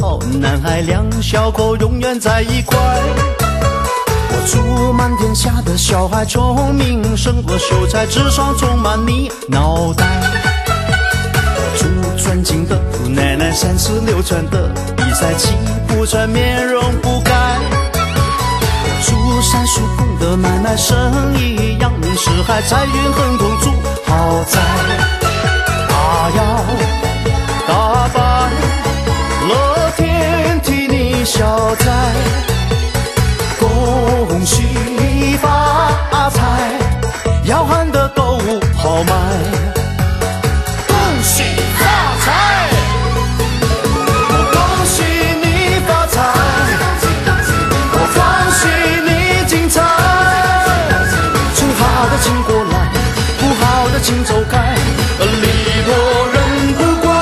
好，男孩两小口永远在一块。我祝满天下的小孩聪明，胜过秀才智商充满你脑袋。祝尊敬的姑奶奶36转的比赛气不喘，面容不改。祝山叔公的买卖生意扬名四海，财运亨通住豪宅。大摇大摆，乐天替你消灾，恭喜发财，要喊的购物好买。恭喜发财，我恭喜你发财，我恭喜你精彩。最好的请过来，不好的请走开，礼多人不怪。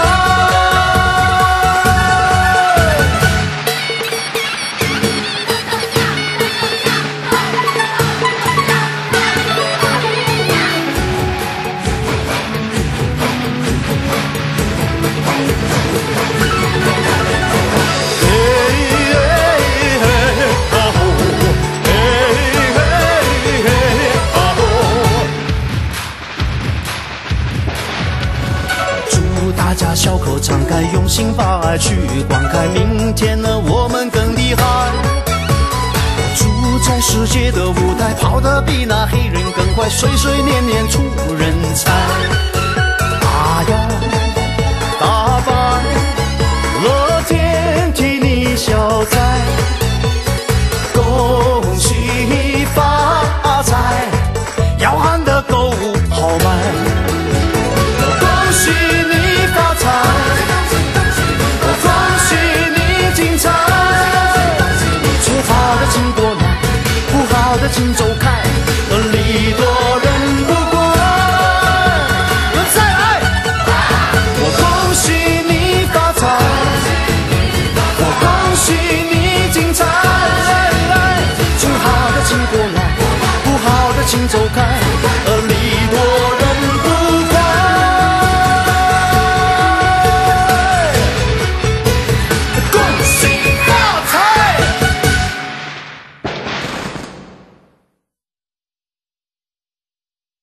大家小口敞开，用心把爱去灌溉，明天呢我们更厉害。祝在世界的舞台跑得比那黑人更快，岁岁年年出人才。大摇大摆，乐天替你消灾，恭喜发财，要喊的购物好买。恭喜你发财，我恭喜你精彩。最好的请过来，不好的请走开，礼多人不怪。再来，我恭喜你发财，我恭喜你精彩。最好的请过来，不好的请走开，礼